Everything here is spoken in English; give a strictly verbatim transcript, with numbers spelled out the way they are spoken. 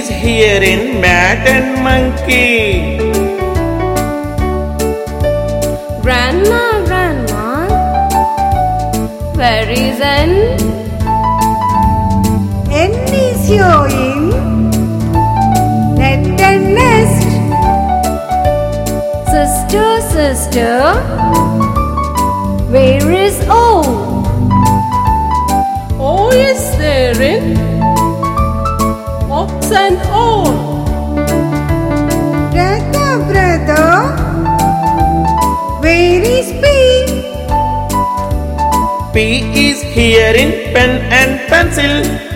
here in mat and monkey. Grandma, grandma, where is N? N is here in net and nest. Sister, sister, where is O? O is there in ox and owl. Brother, brother, where is P? P is here in pen and pencil.